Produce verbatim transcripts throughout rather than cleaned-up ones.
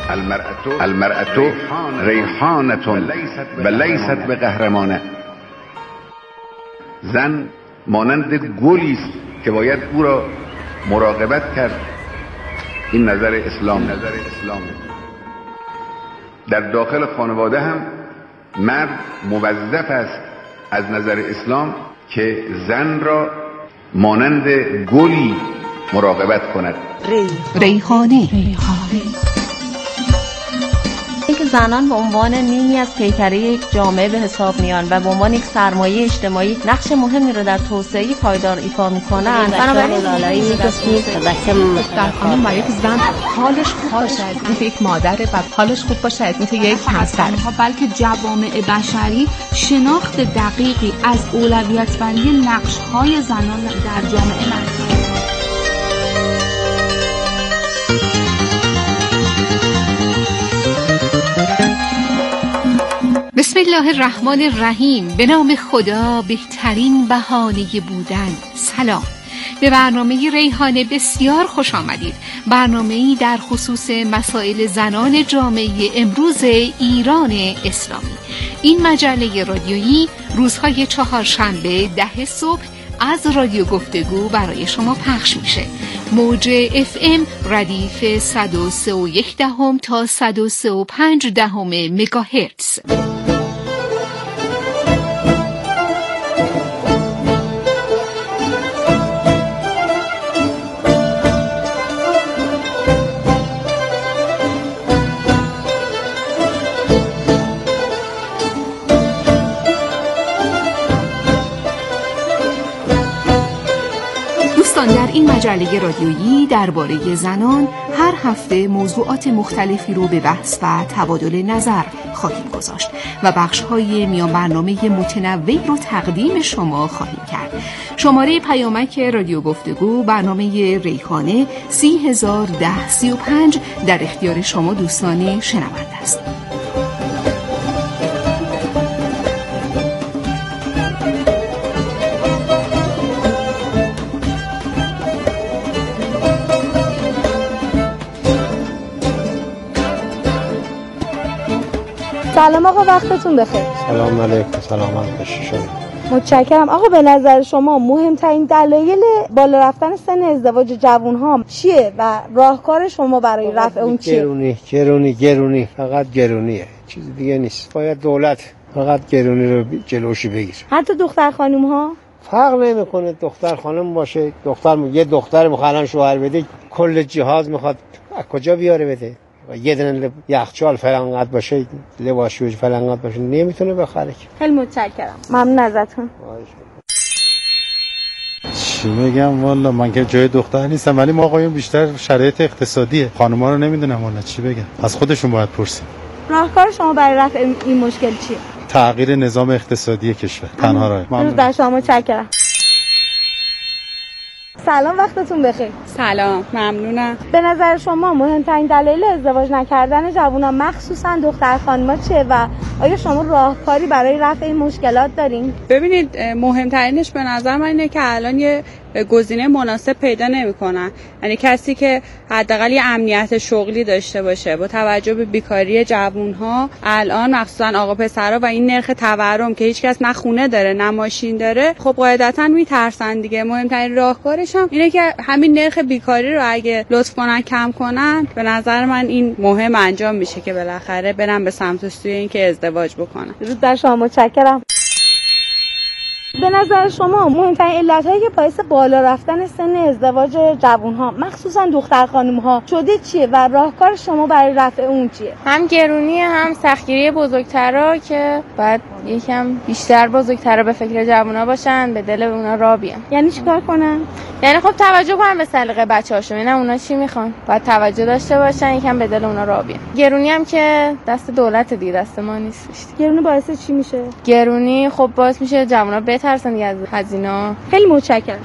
المرأة ریحانة و لیست به قهرمانه. زن مانند گلی است که باید او را مراقبت کرد. این نظر اسلام. نظر اسلام در داخل خانواده هم مرد موظف است از نظر اسلام که زن را مانند گلی مراقبت کند. ریحانه. اینکه زنان به عنوان نیمی از پیکره یک جامعه به حساب میان و به عنوان یک سرمایه اجتماعی نقش مهمی رو در توسعه پایدار ایفا میکنن. بنابراین لالایی میگفتیم در خانم و یک زن حالش خوب باشه، اینکه یک مادره و حالش خوب باشه، اینکه یک همسر، بلکه جوامع بشری شناخت دقیقی از اولویت بندی نقش‌های زنان در جامعه ندارند. بسم الله الرحمن الرحیم. به نام خدا، بهترین بهانه بودن. سلام. به برنامه ریحانه بسیار خوش آمدید. برنامه‌ای در خصوص مسائل زنان جامعه امروز ایران اسلامی. این مجله رادیویی روزهای چهارشنبه ده صبح از رادیو گفتگو برای شما پخش میشه. موج اف ام ردیف صد و سه و یک دهم تا صد و سه و پنج دهم مگاهرتز. در این مجله رادیویی درباره زنان هر هفته موضوعات مختلفی رو به بحث و تبادل نظر خواهیم گذاشت و بخش‌های میان برنامه متنوعی رو تقدیم شما خواهیم کرد. شماره پیامک رادیو گفتگو برنامه ریحانه سی هزار ده سی و پنج در اختیار شما دوستان شنونده است. سلام آقا، وقتتون بخیر. سلام علیکم. سلامت باشید شما. متشکرم. آقا به نظر شما مهمترین دلایل بالا رفتن سن ازدواج جوان‌ها چیه و راهکار شما برای رفع اون چیه؟ گرونی گرونی گرونی فقط گرونیه، چیز دیگه نیست. باید دولت فقط گرونی رو جلوشی بگیره. حتی دختر خانم‌ها فرق نمیکنه، دختر خانم باشه. دختر یه دختر میخواد شوهر بده، کل جهاز میخواد از کجا بیاره بده؟ و یه دونه یخچال فلانقدر باشه، لباسشویی فلانقدر باشه، نمیتونه بخره. خیلی متشکرم. ممنون ازتون. چی میگم والا، من که جای دختر نیستم، ولی ما آقایون بیشتر شرایط اقتصادیه، خانم‌ها رو نمیدونم والا چی بگم. از خودشون باید پرسیم. راهکار شما برای رفع این مشکل چیه؟ تغییر نظام اقتصادی کشور تنها راه. ممنون. در شما متشکرم. سلام، وقتتون بخیر. سلام، ممنونم. به نظر شما مهمترین دلیل ازدواج نکردن جوانان مخصوصا دختر خانم‌ها چیه و آیا شما راهکاری برای رفع این مشکلات دارین؟ ببینید، مهمترینش به نظر من اینه که الان یه گزینه مناسب پیدا نمی‌کنن. یعنی کسی که حداقل یه امنیت شغلی داشته باشه. با توجه به بیکاری جوان‌ها الان مخصوصا آقا پسرا و این نرخ تورم که هیچ کس نه خونه داره نه ماشین داره، خب قاعدتاً میترسن دیگه. مهمترین راهکارش هم اینه که همین نرخ بیکاری رو اگه لطف کنن کم کنن، به نظر من این مهم انجام میشه که بالاخره برن به سمت سوی این که ازدواج بکنن. درود بر شما. متشکرم. به نظر شما مهمترین علت‌هایی که باعث بالا رفتن سن ازدواج جوان‌ها مخصوصا دختر خانم‌ها شده چیه و راهکار شما برای رفع اون چیه؟ هم گرونی، هم سختگیری بزرگترا که بعد یکم بیشتر بزرگترا به فکر جوان‌ها باشن، به دل اونا راه بیان. یعنی چیکار کنن؟ یعنی خب توجه کنن به سلیقه بچه‌هاشون، نه اونا چی میخوان، باید توجه داشته باشن، یکم به دل اونا راه بیان. گرونی هم که دست دولت دیگه، دست ما نیست. گرونی باعث چی میشه؟ گرونی خب باعث میشه جوان‌ها بترسن دیگه از هزینه‌ها. خیلی متشکرم.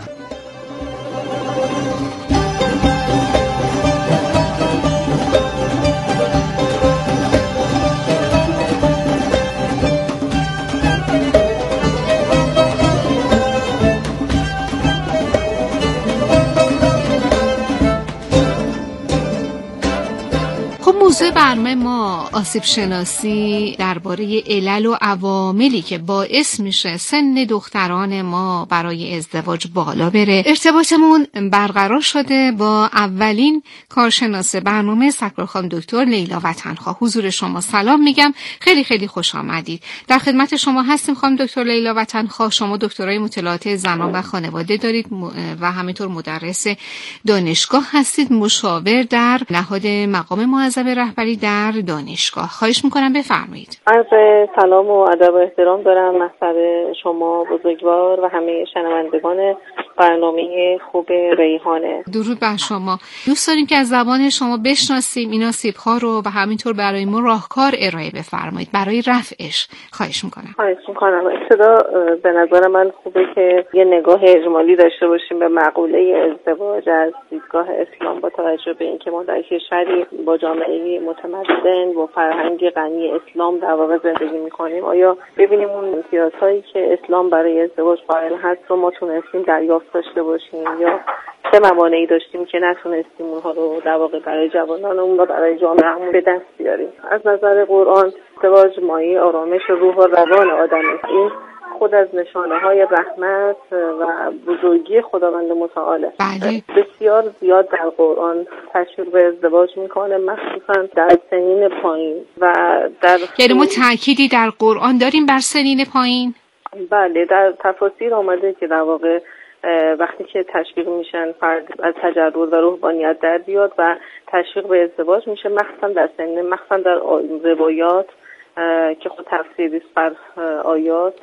خب موضوع برنامه ما آسیب شناسی درباره علل و عواملی که باعث میشه سن دختران ما برای ازدواج بالا بره. ارتباطمون برقرار شده با اولین کارشناس برنامه سرکار خانم دکتر لیلا وطنخواه. حضور شما سلام میگم، خیلی خیلی خوش آمدید. در خدمت شما هستیم خانم دکتر لیلا وطنخواه. شما دکترای مطالعات زنان و خانواده دارید و همینطور مدرس دانشگاه هستید، مشاور در نهاد مقام معظم رهبری در دانشگاه. خواهش میکنم بفرمایید. عرض سلام و ادب و احترام دارم محضر شما بزرگوار و همه شنوندگان برنامه خوب ریحانه. درود بر شما. دوست داریم که از زبان شما بشناسیم این آسیب‌ها رو و همینطور برای ما راهکار ارائه بفرمایید برای رفعش. خواهش میکنم. خواهش میکنم. ابتدا به نظر من خوبه که یه نگاه اجمالی داشته باشیم به مقوله ازدواج از دیدگاه اسلام با توجه به اینکه ما در کشوری با جامعه متمدن و فرهنگ غنی اسلام در واقع زندگی میکنیم. آیا ببینیم اون امتیازهایی که اسلام برای ازدواج قائل هست رو ما تونستیم دریافت داشته باشیم یا چه موانعی داشتیم که نتونستیم اونها رو در واقع برای جوانانمون و برای جامعهمون به دست بیاریم. از نظر قرآن ازدواج مایه آرامش روح و روان آدمه. این خود از نشانه های رحمت و بزرگی خداوند متعالی. بله. بسیار زیاد در قرآن تشویق به ازدواج میکنه، مخصوصا در سنین پایین و در یعنی ما تأکیدی در قرآن داریم بر سنین پایین؟ بله، در تفاسیر آمده که در واقع وقتی که تشویق میشن فرد از تجرد و روحانیت در بیاد و تشویق به ازدواج میشه، مخصوصا در سنین مخصوصا در روایات که خود تفسیری است بر آیات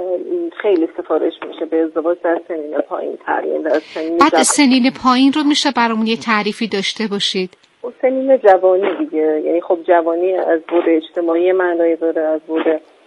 خیلی سفارش میشه به ازدواج در سنین پایین تر. در سنین بعد سنین پایین رو میشه برامون یه تعریفی داشته باشید؟ سنین جوانی دیگه، یعنی خب جوانی از بود اجتماعی معنایی داره، از بود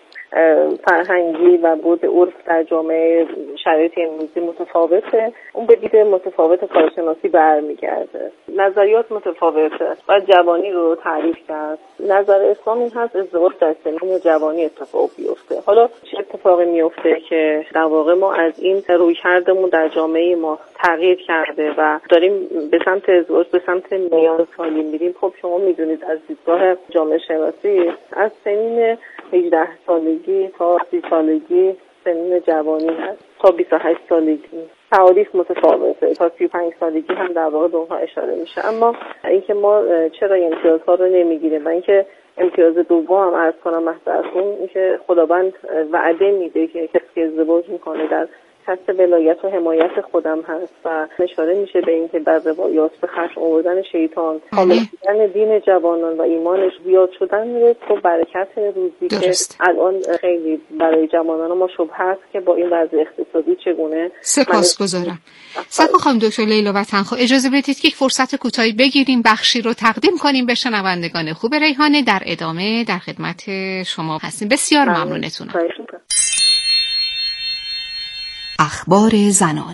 فرهنگی و بود عرف در جامعه شرایط امروزی متفاوته. اون به دید متفاوت کارشناسی برمیگرده، نظریات متفاوته و جوانی رو تعریف کرد. نظر اسلام این هست ازدواج در سنین جوانی اتفاق بیفته. حالا چه اتفاقی میفته که در واقع ما از این رویکردمون در جامعه ما تغییر کرده و داریم به سمت ازدواج به سمت میان سالی میریم؟ خب شما میدونید از دیدگاه جامعه شناسی از سنین هجده سالگی تا سی سالگی سنین جوانی هست، تا بیست و هشت سالگی تعاریف متفاوته، تا سی و پنج سالگی هم در واقع به اونها اشاره میشه. اما اینکه ما چرا این امتیازها رو نمیگیریم و اینکه امتیاز دوم هم عرض کنم محضرتون، اینکه خداوند وعده میده که کسی که ازدواج میکنه در دست ولایت و حمایت خودم هست و اشاره میشه به اینکه در روایات به خشم آوردن شیطان، کامل شدن دین جوانان و ایمانش زیاد شدن میره تو برکت روزی درست. که الان خیلی برای جوانان ما شبهه است که با این وضع اقتصادی چگونه. سپاسگزارم. سرکار خانم دکتر لیلا وطنخواه، اجازه بدید که یک فرصت کوتاهی بگیریم، بخشی رو تقدیم کنیم به شنوندگان خوب ریحانه. در ادامه در خدمت شما هستیم. بسیار ممنونتونم. اخبار زنان.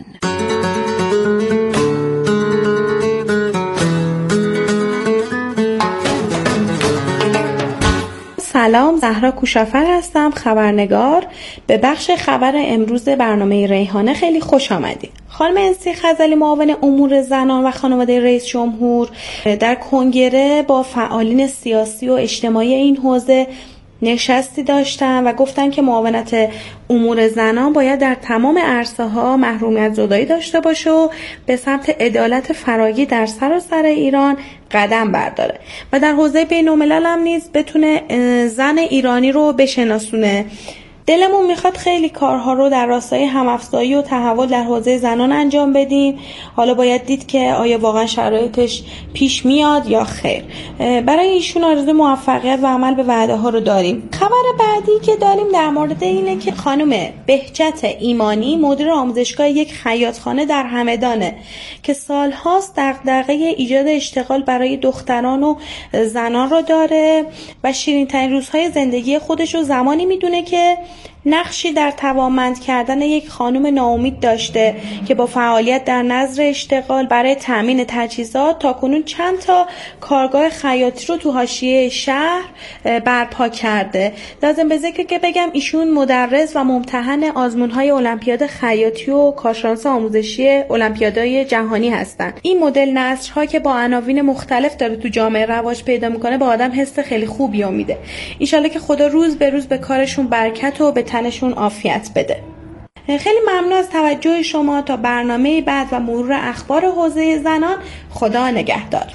سلام، زهرا کوشافر هستم، خبرنگار. به بخش خبر امروز برنامه ریحانه خیلی خوش آمدید. خانم انسی خزعلی، معاون امور زنان و خانواده رئیس جمهور، در کنگره با فعالین سیاسی و اجتماعی این حوزه نشستی داشتن و گفتن که معاونت امور زنان باید در تمام عرصه ها محرومیت زدایی داشته باشه و به سمت عدالت فراگیر در سراسر ایران قدم برداره و در حوزه بین الملل هم نیز بتونه زن ایرانی رو بشناسونه. دلمون میخواد خیلی کارها رو در راستای همافزایی و تحول در حوزه زنان انجام بدیم. حالا باید دید که آیا واقعا شرایطش پیش میاد یا خیر. برای ایشون آرزوی موفقیت و عمل به وعده ها رو داریم. خبر بعدی که داریم در مورد اینه که خانم بهجت ایمانی مدیر آموزشگاه یک خیاطخانه در همدانه که سالهاست دغدغه ایجاد اشتغال برای دختران و زنان رو داره و شیرین ترین روزهای زندگی خودش رو زمانی میدونه که نقشی در توانمند کردن یک خانم ناامید داشته که با فعالیت در نظر اشتغال برای تامین تجهیزات تاکنون چند تا کارگاه خیاطی رو تو حاشیه شهر برپا کرده. لازم به ذکر که بگم ایشون مدرس و ممتحن آزمون‌های المپیاد خیاطی و کارشناس آموزشی المپیادهای جهانی هستن. این مدل نثرها که با عناوین مختلف داره تو جامعه رواج پیدا میکنه به آدم حس خیلی خوبی میده. ان شاءالله که خدا روز به روز به کارشون برکت و به تنشون عافیت بده. خیلی ممنون از توجه شما. تا برنامه بعد و مرور اخبار حوزه زنان، خدا نگهدار.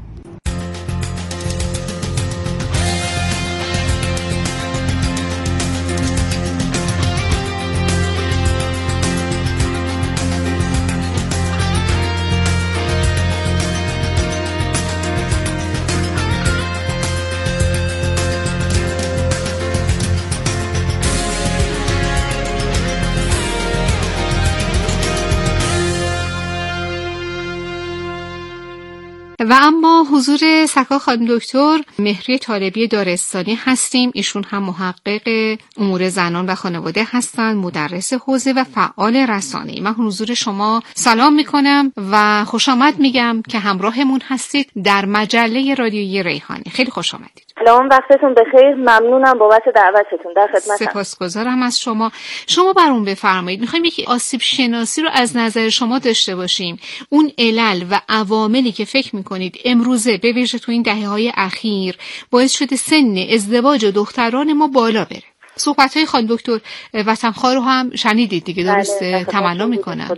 و اما حضور سکا خانم دکتر مهری طالبی دارستانی هستیم. ایشون هم محقق امور زنان و خانواده هستند، مدرس حوزه و فعال رسانه‌ای. من حضور شما سلام میکنم و خوش آمد میگم که همراهمون هستید در مجله رادیویی ریحانه. خیلی خوش آمدید. سلام، وقتتون بخیر. ممنونم بابت دعوتتون. در خدمتم. سپاسگزارم از شما. شما برام بفرمایید، میخوایم یکی آسیب شناسی رو از نظر شما داشته باشیم. اون علل و عواملی که فکر میکنید امروزه به ویژه تو این دهه‌های اخیر باعث شده سن ازدواج دختران ما بالا بره. صحبت‌های خانم دکتر وطنخواه رو هم شنیدید دیگه، درسته؟ تمنا میکنم.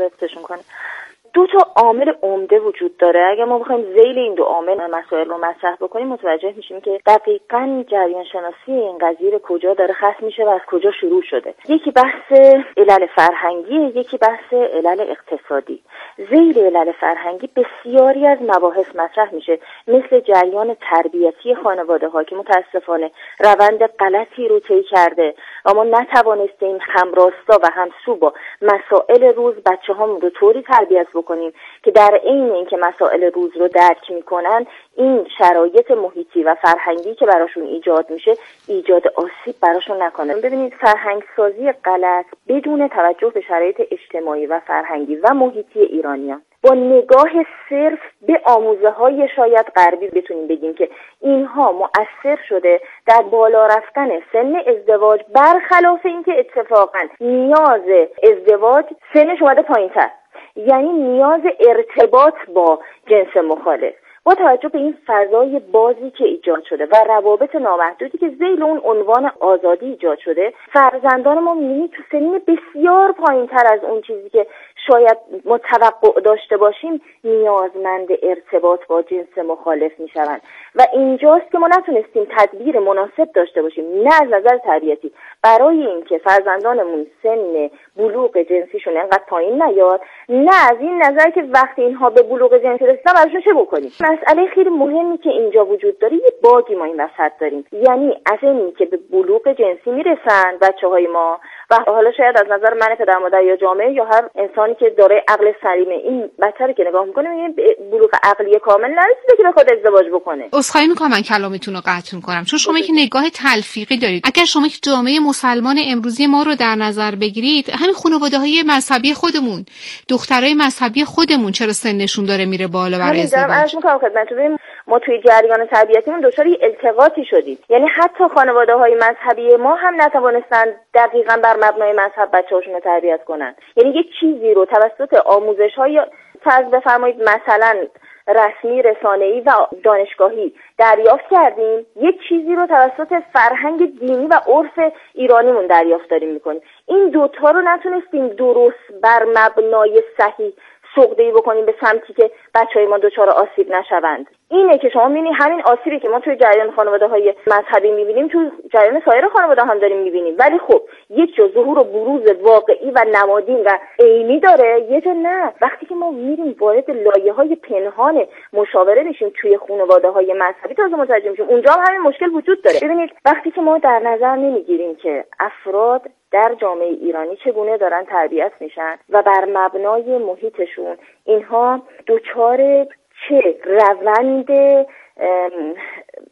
دو تا عامل عمده وجود داره. اگر ما بخوایم ذیل این دو عامل مسائل رو مطرح بکنیم متوجه میشیم که دقیقاً جریان شناسی این قضیه کجا داره ختم میشه و از کجا شروع شده. یکی بحث علل فرهنگی، یکی بحث علل اقتصادی. ذیل علل فرهنگی بسیاری از مباحث مطرح میشه، مثل جریان تربیتی خانواده ها که متاسفانه روند غلطی رو طی کرده و ما نتوانستیم همراستا و همسو با مسائل روز بچه هامون رو طوری تربیت بکنیم که در عین اینکه مسائل روز رو درک میکنن این شرایط محیطی و فرهنگی که براشون ایجاد میشه ایجاد آسیب براشون نکنه. ببینید، فرهنگ سازی غلط بدون توجه به شرایط اجتماعی و فرهنگی و محیطی ایرانیان با نگاه صرف به آموزه های شاید غربی بتونیم بگیم که اینها مؤثر شده در بالا رفتن سن ازدواج، برخلاف اینکه اتفاقا نیاز ازدواج سنش اومده پایین‌تر، یعنی نیاز ارتباط با جنس مخالف. با توجه به این فضای بازی که ایجاد شده و روابط نامحدودی که ذیل اون عنوان آزادی ایجاد شده، فرزندان ما می‌بینید تو سنین بسیار پایین‌تر از اون چیزی که شاید ما توقع داشته باشیم نیازمند ارتباط با جنس مخالف میشوند و اینجاست که ما نتونستیم تدبیر مناسب داشته باشیم، نه از نظر تربیتی برای اینکه فرزندانمون سن بلوغ جنسیشون انقدر پایین نیاد، نه از این نظر که وقتی اینها به بلوغ جنسی رسیدن براشون چه بکنیم. مسئله خیلی مهمی که اینجا وجود داره، یه باگی ما این وسط داریم، یعنی از اینی که به بلوغ جنسی میرسن بچه‌های ما و حالا شاید از نظر من پدر مادر یا جامعه یا هر انسانی که داره عقل سلیمه این بچه رو که نگاه میکنه میبینه بلوغ عقلی کامل نرسیده که بخواد ازدواج بکنه. عذرخواهی میکنم من کلامتون رو قطع میکنم، چون شما یک نگاه تلفیقی دارید. اگر شما یک جامعه مسلمان امروزی ما رو در نظر بگیرید، همین خانواده‌های مذهبی خودمون، دخترای مذهبی خودمون چرا سنشون داره میره بالا برای ازدواج؟ همین عرض میکنم خدمتتون، ما توی جریان تربیتیمون دچار التقاطی شدیم، یعنی حتی خانواده‌های مذهبی ما هم نتوانستن دقیقاً بر مبنای مذهب بچه‌هاشون رو تربیت کنن. یعنی یک چیزی رو توسط آموزش‌های فرض بفرمایید مثلا رسمی، رسانه‌ای و دانشگاهی دریافت کردیم، یک چیزی رو توسط فرهنگ دینی و عرف ایرانیمون دریافت داریم می‌کنیم. این دوتا رو نتونستیم درست بر مبنای صحیح سوقده‌ای بکنیم به سمتی که بچه‌های ما دچار آسیب نشوند. اینه که شما می‌بینید همین آسیبی که ما توی جریان خانواده‌های مذهبی می‌بینیم تو جریان سایر خانواده هم داریم می‌بینیم، ولی خب یک جا ظهور و بروز واقعی و نمادین و عینی داره، یه جا نه. وقتی که ما می‌ریم وارد لایه‌های پنهان مشاوره میشیم توی خانواده‌های مذهبی تازه متوجه میشیم اونجا هم همین مشکل وجود داره. ببینید وقتی که ما در نظر نمی‌گیریم که افراد در جامعه ایرانی چگونه دارن تربیت میشن و بر مبنای محیطشون اینها دچار چه روند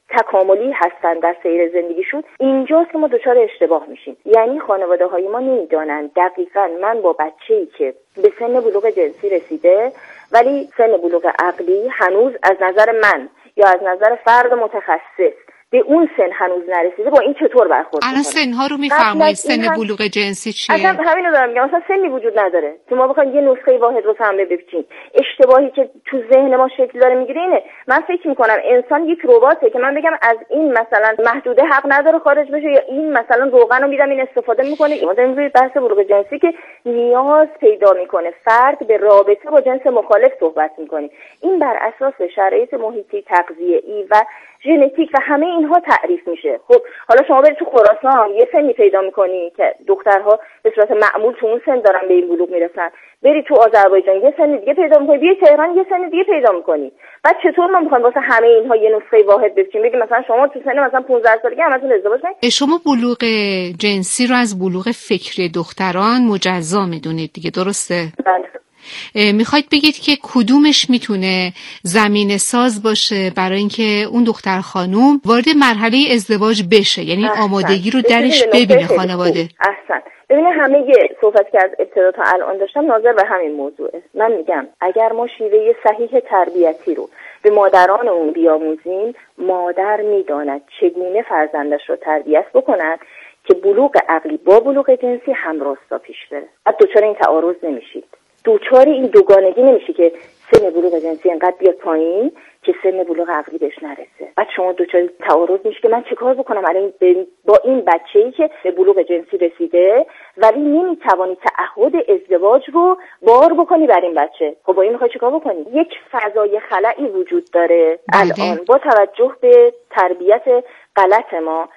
تکاملی هستن در سیر زندگیشون، اینجاست که ما دچار اشتباه میشیم. یعنی خانواده های ما نمیدانن دقیقاً من با بچه‌ای که به سن بلوغ جنسی رسیده ولی سن بلوغ عقلی هنوز از نظر من یا از نظر فرد متخصص به اون سن هنوز نرسیده، با این چطور برخورد کنه. الان سن‌ها رو می‌فرمایید، سن بلوغ جنسی چیه؟ اصلا همین رو دارم میگم، اصلا سنی وجود نداره که ما بخوایم یه نسخه واحد رو هم بپیچیم. اشتباهی که تو ذهن ما شکل داره میگیره اینه، من فکر میکنم انسان یک رباته که من بگم از این مثلا محدوده حق نداره خارج بشه، یا این مثلا روغن رو میدم این استفاده میکنه. ما داریم روی بحث بلوغ جنسی که نیاز پیدا میکنه فرد به رابطه با جنس مخالف صحبت میکنیم. این بر اساس شرایط محیطی، تغذیه‌ای و ژنتیک و همه اینها تعریف میشه. خب حالا شما برید تو خراسان یه سنی پیدا میکنی که دخترها به صورت معمول تو اون سن دارن به این بلوغ میرسن، بری تو آذربایجان یه سن دیگه پیدا میکنی، بیای تهران یه سن دیگه پیدا میکنی. بعد چطور ما میخوایم واسه همه اینها یه نسخه واحد بچینیم؟ بگیم مثلا شما تو سن مثلا پانزده سالگی همتون ازدواج کنید. شما بلوغ جنسی رو از بلوغ فکری دختران مجزا میدونید دیگه، درسته؟ بله. میخواید بگید که کدومش میتونه زمینه ساز باشه برای اینکه اون دختر خانوم وارد مرحله ازدواج بشه، یعنی احسن. آمادگی رو درش ببینه خانواده. احسن. ببینه همه یه صحبت که از ابتدا تا الان داشتم ناظر به همین موضوعه. من میگم اگر ما شیوه صحیح تربیتی رو به مادران اون بیاموزیم، مادر میداند چگونه فرزندش رو تربیت بکند که بلوغ عقلی با بلوغ جنسی همراستا پیش بره. بعد دچار این تعارض نمیشید، دوچار این دوگانگی نمیشه که سن بلوغ جنسی انقدر بیاد پایین که سن بلوغ عقلی بهش نرسه. بعد شما دوچار تعارض میشه که من چه کار بکنم الان با این بچه‌ای که به بلوغ جنسی رسیده ولی نمیتوانی تعهد ازدواج رو بار بکنی بر این بچه. خب با این میخوای چیکار بکنی؟ یک فضای خلایی وجود داره الان با توجه به تربیت غلط ما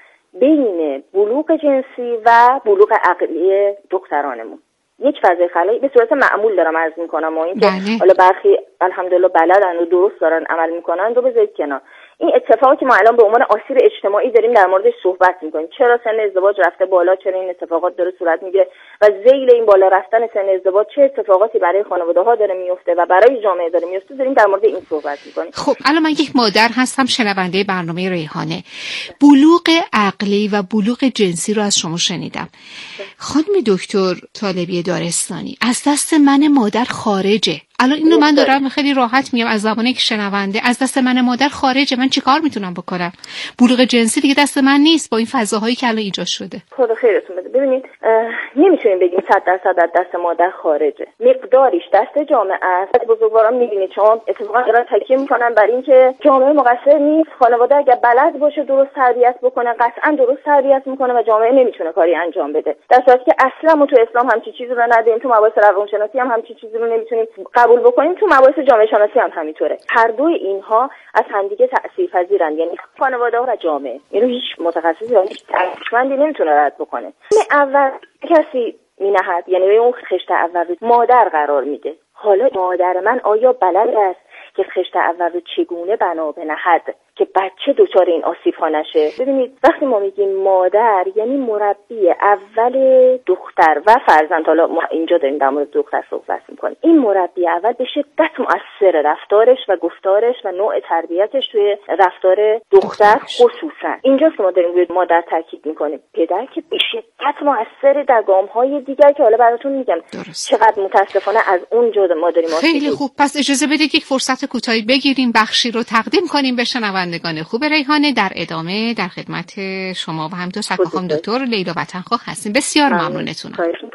بین بلوغ جنسی و بلوغ عقلی دخترانمون. یک فضای خلایی به صورت معمول دارم عرض میکنم و این که حالا برخی الحمدلله بلدن و درست دارن عمل میکنن رو بذارید کنار. این اتفاقی که ما الان به عنوان آسیب اجتماعی داریم در موردش صحبت میکنیم، چرا سن ازدواج رفته بالا، چرا این اتفاقات داره صورت میگیره و ذیل این بالا رفتن سن ازدواج چه اتفاقاتی برای خانواده ها داره میفته و برای جامعه داره میفته، داریم در مورد این صحبت میکنیم. خب الان من یک مادر هستم، شنونده برنامه ریحانه. بلوغ عقلی و بلوغ جنسی رو از شما شنیدم. خانم دکتر طالبی دارستانی، از دست من مادر خارجه. الان اینو من دارم خیلی راحت میگم از زبان یک شنونده، از دست من مادر خارجه، من چیکار میتونم بکنم؟ بلوغ جنسی دیگه دست من نیست با این فضاهایی که الان ایجاد شده. خدا خیرتون بده. ببینید نمیتونیم بگیم صد درصد از دست مادر خارجه، مقداریش دست جامعه است. بزرگواران میبینید شما اتفاقا دارن تاکید میکنن بر این که جامعه مقصر نیست، خانواده اگه بلد باشه درست تربیت بکنه قطعا درست تربیت میکنه و جامعه نمیتونه کاری انجام بده، در صورتی که اصلا ما تو اسلام همچین چیزی رو نداریم، تو مباحث روانشناسی هم همچین چیزی رو نمیتونیم قبول بکنیم، تو مباحث جامعه شناسی هم همینطوره. هر دوی اینها از همدیگه تاثیرپذیرن، یعنی خانواده ها و جامعه. اینو هیچ متخصصی یا هیچ دانشمندی نمیتونه رد بکنه. اول کسی مینهد، یعنی اون خشت اول رو مادر قرار میده. حالا مادر من آیا بلد است که خشت اول رو چگونه بنا بنهد که بچه دچار این آسیب ها نشه؟ ببینید وقتی ما میگیم مادر یعنی مربی اول دختر و فرزند، حالا ما اینجا داریم در مورد دختر صحبت میکنیم، این مربی اول به شدت مؤثر رفتارش و گفتارش و نوع تربیتش توی رفتار دختر خصوصا. اینجاست که ما داریم روی مادر تاکید میکنیم. پدر که به شدت مؤثر در گام های دیگر که حالا براتون میگم درست. چقدر متاسفانه از اونجا ما داریم. خیلی خوب، پس اجازه بدید یک فرصت کوتاهی بگیریم، بخشی رو تقدیم کنیم به شنوندگان خوب ریحانه. در ادامه در خدمت شما و همینطور سرکار دکتر لیلا وطنخواه هستیم. بسیار ممنونتونم.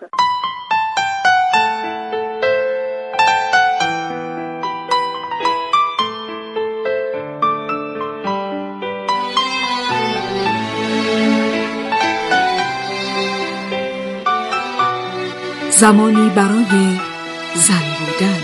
زمانی برای زن بودن.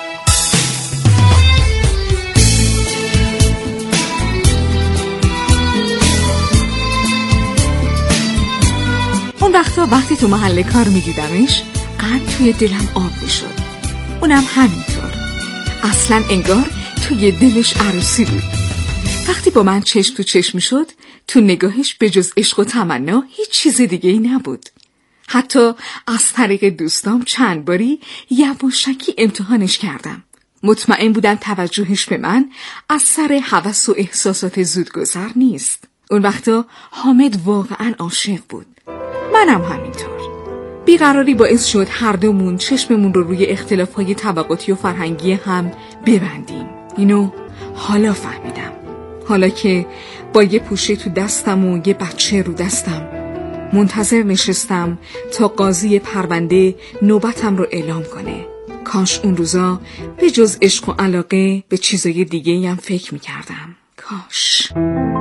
اون وقتا وقتی تو محل کار میدیدمش قند توی دلم آب میشد. اونم همینطور. اصلا انگار توی دلش عروسی بود. وقتی با من چشم تو چشم میشد تو نگاهش به جز عشق و تمنا هیچ چیز دیگه ای نبود. حتی از طریق دوستام چند باری یواشکی امتحانش کردم. مطمئن بودم توجهش به من از سر هوس و احساسات زودگذر نیست. اون وقتا حامد واقعا عاشق بود، منم همینطور. بیقراری باعث شد هر دومون چشممون رو روی اختلافهای طبقاتی و فرهنگی هم ببندیم. اینو حالا فهمیدم، حالا که با یه پوشه تو دستم و یه بچه رو دستم منتظر نشستم تا قاضی پرونده نوبتم رو اعلام کنه. کاش اون روزا به جز عشق و علاقه به چیزای دیگه هم فکر میکردم. کاش.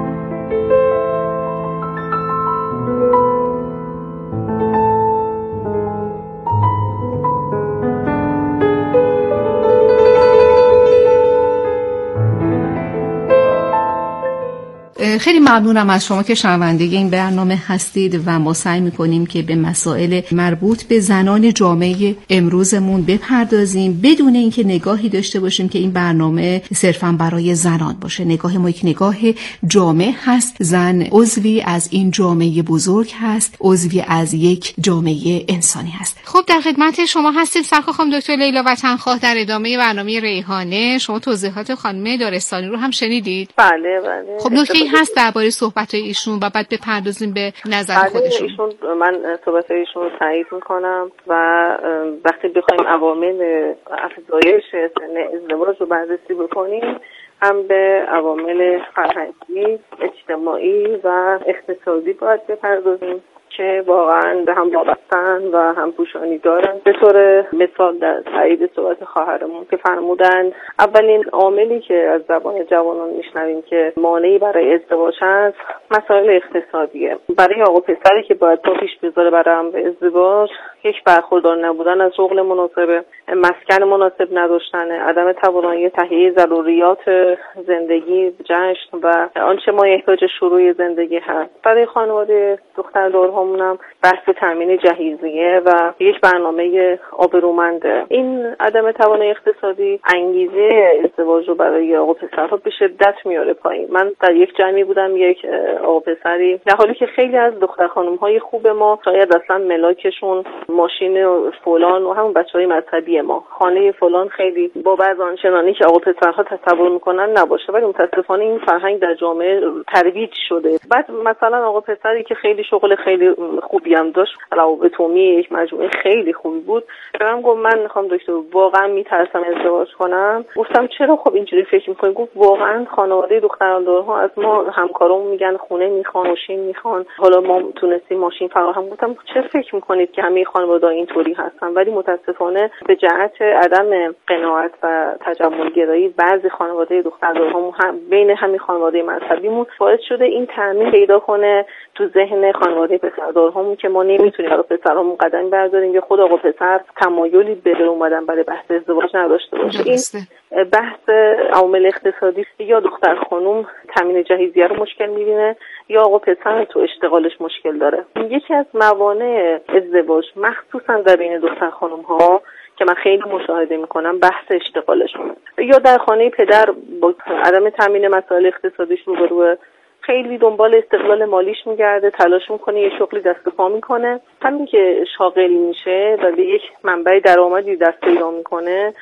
خیلی ممنونم از شما که شنونده این برنامه هستید و ما سعی میکنیم که به مسائل مربوط به زنان جامعه امروزمون بپردازیم بدون اینکه نگاهی داشته باشیم که این برنامه صرفاً برای زنان باشه. نگاه ما یک نگاه جامع هست. زن عضوی از این جامعه بزرگ هست، عضوی از یک جامعه انسانی هست. خب در خدمت شما هستیم سرکار خانم دکتر لیلا وطنخواه در ادامه برنامه ریحانه. شما توضیحات خانم دارستانی رو هم شنیدید؟ بله بله. خب نکته هست درباره صحبت‌های ایشون و بعد بپردازیم به نظر بله خودشون. ایشون من صحبت‌های ایشون رو تایید می‌کنم و وقتی بخوایم عوامل افزایش سن ازدواج رو بررسی بکنیم هم به عوامل فرهنگی، اجتماعی و اقتصادی باید بپردازیم که واقعا به هم وابستن و هم پوشانی دارن. به طور مثال در تایید صحبت خواهرمون که فرمودند اولین عاملی که از زبان جوانان میشنویم که مانعی برای ازدواج هست مسائل اقتصادیه. برای آقا پسری که باید پا پیش بذاره برای امر ازدواج یک برخوردار نبودن از شغل مناسب، مسکن مناسب نداشتن، عدم توانایی تهیه ضروریات زندگی، جشن و آنچه ما احتیاج شروع زندگی هست. برای خانواده دختردارهامونم بحث تامین جهیزیه و یک برنامه آبرومنده. این عدم توانایی اقتصادی انگیزه ازدواج رو برای آقا پسرها به شدت میاره پایین. من در یک جمعی بودم، یک آقا پسری در حالی که خیلی از دختر خانم‌های خوب ما شاید اصلا ملاکشون ماشین فلان و همون بچهای مذهبی ما خانه فلان خیلی با بعض آنچنانی که آقا پسرها تصور میکنن نباشه، ولی متاسفانه این فرهنگ در جامعه ترویج شده. بعد مثلا آقا پسری که خیلی شغل خیلی خوبی هم داشت، روابط عمومی یک مجموعه خیلی خوبی بود، برام گفت من میخوام دکتر واقعا میترسم ازدواج کنم. گفتم چرا؟ خب اینجوری فکر میکنی؟ گفت واقعا خانواده دخترها از ما همکارامون میگن خونه میخوان، ماشین میخوان، حالا ما تونستیم ماشین فراهم. گفتم چه فکر میکنید که همه خانواده اینطوری هستن؟ ولی متاسفانه به جهت عدم قناعت و تجمل گرایی بعضی خانواده دخترها هم بین همین خانواده مذهبیمون باعث شده این تامین پیدا کنه تو ذهن خانواده پسردارهامون که ما نمیتونیم آقا پسرامون قدم برداریم یا خود آقا پسر تمایلی به اومدن برای بحث ازدواج نداشته باشه. این بحث عوامل اقتصادی یا دختر خانم تامین جهیزیه رو مشکل میبینه یا آقا پسر تو اشتغالش مشکل داره. یکی از موانع ازدواج مخصوصا در بین دختر خانم ها که من خیلی مشاهده میکنم بحث اشتغالشون، یا در خانه پدر با عدم تامین مسائل اقتصادیش روبروه، خیلی دنبال استقلال مالیش میگرده، تلاش میکنه یه شغلی دست پا میکنه، همین که شاغل میشه و به یک منبع درآمدی دست پیدا میکنه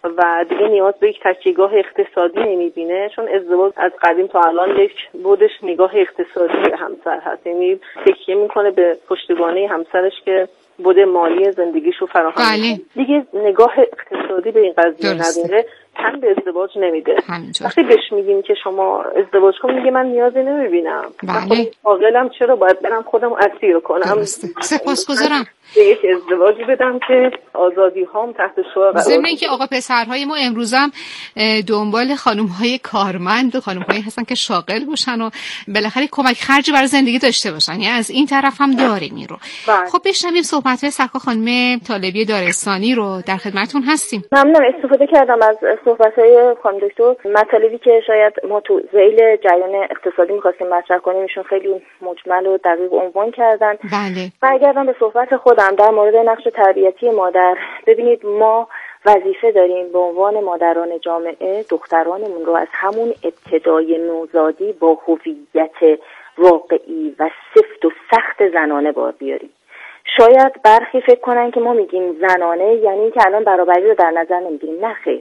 و دیگه نیاز به یک تکیهگاه اقتصادی نمیبینه، چون ازدواج از قدیم تا الان یک بودش نگاه اقتصادی به همسر هست، یعنی تکیه میکنه به پشتوانه همسرش که بوده مالی زندگیشو فراهم کنه. دیگه نگاه اقتصادی به این قضیه نداره، هم به ازدواج نمیده. وقتی بهش میگیم که شما ازدواج کن میگه من نیازی نمیبینم. بله. عاقلم چرا باید برم خودم اسیر کنم؟ سپاسگزارم. به یک ازدواجی بدم که آزادی هام تحت شعار قرار. ضمن اینکه آقا پسرهای ما امروز هم دنبال خانم‌های کارمند و خانم‌هایی هستن که شاغل باشن و بالاخره کمک خرجی برای زندگی داشته باشن، یعنی از این طرف هم داریم این رو. بله. خب بشنویم صحبت‌های سرکار خانم طالبی دارستانی رو، در خدمتتون هستیم. ممنونم. استفاده کردم از صحبت‌های خانم دکتر. مطالبی که شاید ما تو ذیل جریان اقتصادی می‌خواستیم مطرح کنیم ایشون خیلی مجمل و دقیق عنوان کردن. بله. برگردم به صحبت خودم در مورد نقش تربیتی مادر. ببینید ما وظیفه داریم به عنوان مادران جامعه دخترانمون رو از همون ابتدای نوزادی با هویت واقعی و سفت و سخت زنانه بار بیاریم. شاید برخی فکر کنن که ما میگیم زنانه یعنی که الان برابری رو در نظر نمیگیریم. نه خیر،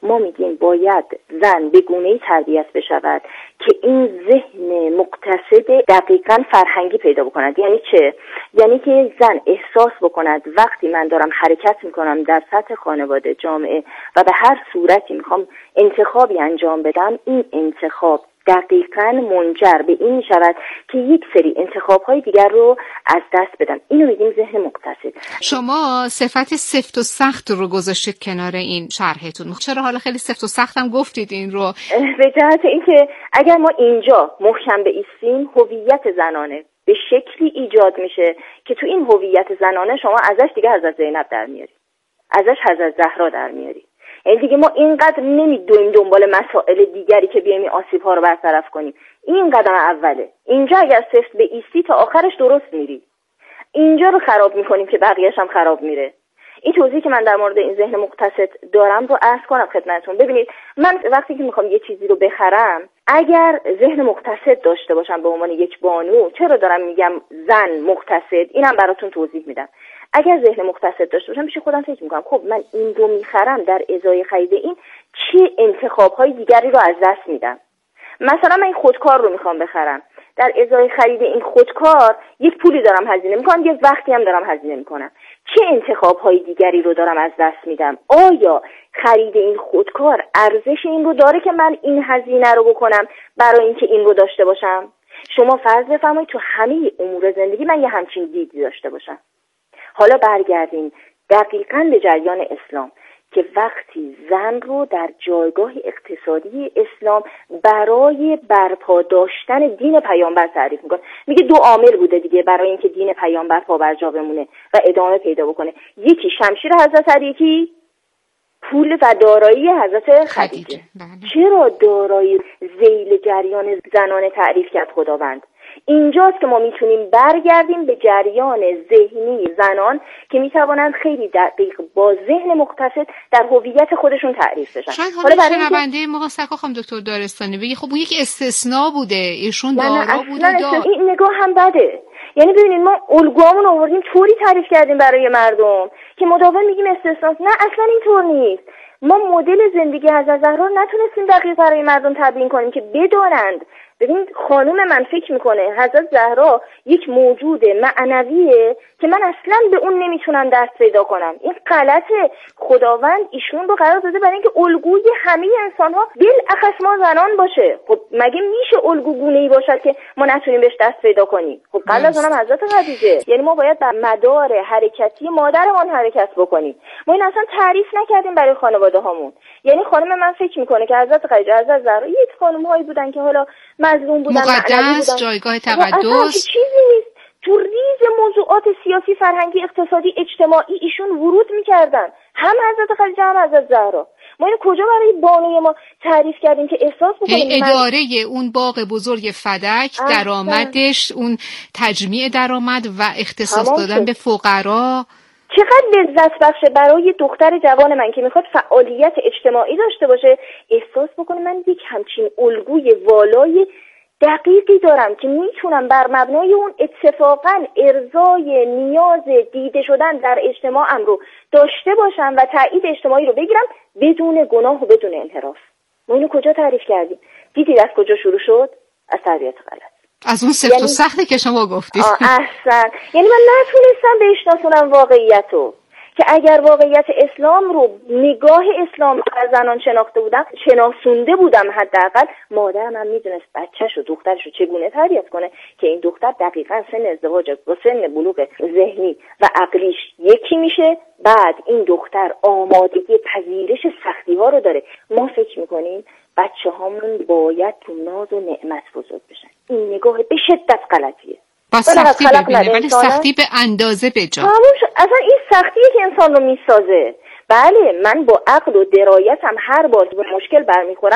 ما میگیم باید زن به گونه‌ای تربیت بشود که این ذهن مقتصد دقیقاً فرهنگی پیدا بکند. یعنی چه؟ یعنی که زن احساس بکند وقتی من دارم حرکت میکنم در سطح خانواده، جامعه و به هر صورتی میخوام انتخابی انجام بدم، این انتخاب دقیقاً منجر به این میشود که یک سری انتخاب‌های دیگر رو از دست بدم. اینو میگیم ذهن مقتصد. شما صفت سفت و سخت رو گذاشتید کنار این شرحتون. چرا حالا خیلی سفت و سخت هم گفتید این رو؟ به جهت اینکه اگر ما اینجا محکم بایستیم، هویت زنانه به شکلی ایجاد میشه که تو این هویت زنانه شما ازش دیگه حضرت زینب در میاری، ازش حضرت زهرا در میاری. یعنی دیگه ما اینقدر نمیدویم دنبال مسائل دیگری که بیایم آسیب‌ها رو برطرف کنیم. این قدم اوله. اینجا اگر سفت به ایستی تا آخرش درست میری. اینجا رو خراب میکنیم که بقیه‌اش هم خراب میره. این توضیحی که من در مورد این ذهن مقتصد دارم رو عرض کنم خدمتتون. ببینید من وقتی که میخوام یه چیزی رو بخرم، اگر ذهن مقتصد داشته باشم به عنوان یک بانو، چرا دارم میگم زن مقتصد؟ اینم براتون توضیح میدم. اگر ذهن مقتصد داشته باشم پیش خودم فکر میکنم خب من این رو میخرم، در ازای خرید این چه انتخاب‌های دیگری رو از دست میدم. مثلا من این خودکار رو میخوام بخرم، در ازای خرید این خودکار یک پولی دارم هزینه میکنم، یک وقتی هم دارم هزینه میکنم. چه انتخاب‌های دیگری رو دارم از دست میدم؟ آیا خرید این خودکار ارزش این رو داره که من این هزینه رو بکنم برای اینکه این رو داشته باشم؟ شما فرض بفرمایید تو همه امور زندگی من یه همچین دیدی داشته باشم. حالا برگردیم دقیقاً به جریان اسلام که وقتی زن رو در جایگاه اقتصادی اسلام برای برپا داشتن دین پیامبر تعریف میکنه، میگه دو عامل بوده دیگه برای اینکه دین پیامبر پا بر جا بمونه و ادامه پیدا بکنه. یکی شمشیر حضرت علی، یکی پول و دارایی حضرت خدیجه. چرا دارایی ذیل جریان زنانه تعریف کرد خداوند؟ اینجاست که ما میتونیم برگردیم به جریان ذهنی زنان که میتوانند خیلی دقیق با ذهن مقتصد در هویت خودشون تعریف بشن. شاید حالا شنونده ما سکا خانم دکتر دارستانی بگی خب اون یک استثناء بوده، ایشون دارا بوده. دار. این نگاه هم بده. یعنی ببینید ما الگوامون آوردیم طوری تعریف کردیم برای مردم که مداوم میگیم استثناء. نه اصلا اینطور نیست. ما مدل زندگی حضرت زهرا رو نتونستیم دقیق برای مردم تبیین کنیم که بدانند. ببینید خانم من فکر میکنه حضرت زهرا یک موجود معنویه که من اصلا به اون نمیتونم دست پیدا کنم. این غلطه. خداوند ایشون رو قرار داده برای اینکه الگوی همه انسان‌ها بالاخص ما زنان باشه. خب مگه میشه الگو گونه‌ای باشد که ما نتونیم بهش دست پیدا کنیم؟ خب قبل از اونم حضرت خدیجه. یعنی ما باید بر مدار حرکتی مادرمان حرکت بکنیم. ما این اصلا تعریف نکردیم برای خانواده هامون. یعنی خانم من فکر میکنه که حضرت خدیجه، حضرت زهرا یک خانم‌هایی بودن که حالا مظلوم بودن، مقدس بودن. جایگاه تقدس چیزی نیست. تو ریز موضوعات سیاسی، فرهنگی، اقتصادی، اجتماعی ایشون ورود میکردن، هم حضرت خدیجه هم حضرت زهرا. ما اینو کجا برای بانوی ما تعریف کردیم که احساس بکنیم یعنی اداره من... اون باغ بزرگ فدک، درآمدش، اون تجمیع درآمد و اختصاص دادن به فقرا چقدر لذت بخشه برای دختر جوان من که میخواد فعالیت اجتماعی داشته باشه، احساس بکنه من یک همچین الگوی والای دقیقی دارم که میتونم بر مبنای اون اتفاقا ارضای نیاز دیده شدن در اجتماعم رو داشته باشم و تایید اجتماعی رو بگیرم بدون گناه و بدون انحراف. ما اینو کجا تعریف کردیم؟ دیدید از کجا شروع شد؟ از تربیت غلط. از اون سفت یعنی... و سختی که شما گفتید. احسن. یعنی من نتونستم بشناسونم واقعیت رو که اگر واقعیت اسلام رو نگاه اسلام بر زنان شناخته بودم، شناسونده بودم، حداقل مادرم هم میدونست بچه‌شو، دخترشو چگونه تربیت کنه که این دختر دقیقاً سن ازدواج با سن بلوغ ذهنی و عقلیش یکی میشه. بعد این دختر آمادگی پذیرش سختی ها رو داره. ما فکر میکنیم بچه هامون باید تو ناز و نعمت بزرگ بشن. این نگاه به شدت غلطیه. با سختی ببینه ولی سختی به اندازه بجا. اصلا این سختیه که انسان رو میسازه. بله من با عقل و درایتم هر بار به مشکل برمیخورم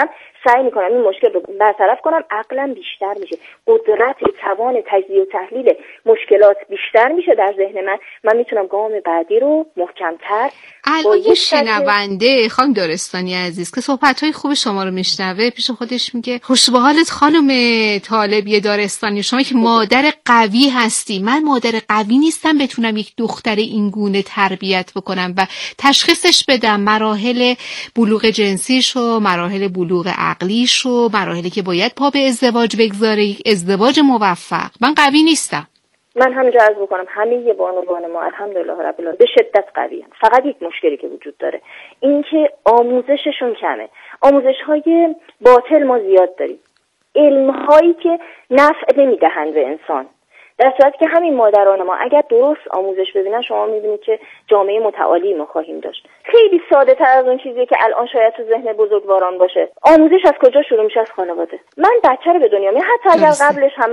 سعی میکنم این مشکل رو برطرف کنم، عقلم بیشتر میشه، قدرت توان تجزیه و تحلیل مشکلات بیشتر میشه در ذهن من. من میتونم گام بعدی رو محکم‌تر. الان یه شنونده خانم دارستانی عزیز که صحبت‌های خوب شما رو میشنوه پیش خودش میگه خوش به حالت خانم طالبی دارستانی، شما که مادر قوی هستی، من مادر قوی نیستم بتونم یک دختر این گونه تربیت بکنم و تشخیصش بدم مراحل بلوغ جنسیشو، مراحل بلوغ عقلیشو، مراحلی که باید پا به ازدواج بگذاره، یک ازدواج موفق. من قوی نیستم. من همینجا عرض بکنم همه بانوان ما الحمدلله رب العالمین به شدت قوی هستند. فقط یک مشکلی که وجود داره این که آموزششون کمه. آموزش‌های باطل ما زیاد داریم، علم‌هایی که نفع نمیدهند به انسان، در صورتی که همین مادران ما اگر درست آموزش ببینن شما میبینید که جامعه متعالی ما خواهیم داشت. خیلی ساده تر از اون چیزیه که الان شاید تو ذهن بزرگواران باشه. آموزش از کجا شروع میشه؟ از خانواده. من بچه رو به دنیا میارم، حتی اگر قبلش هم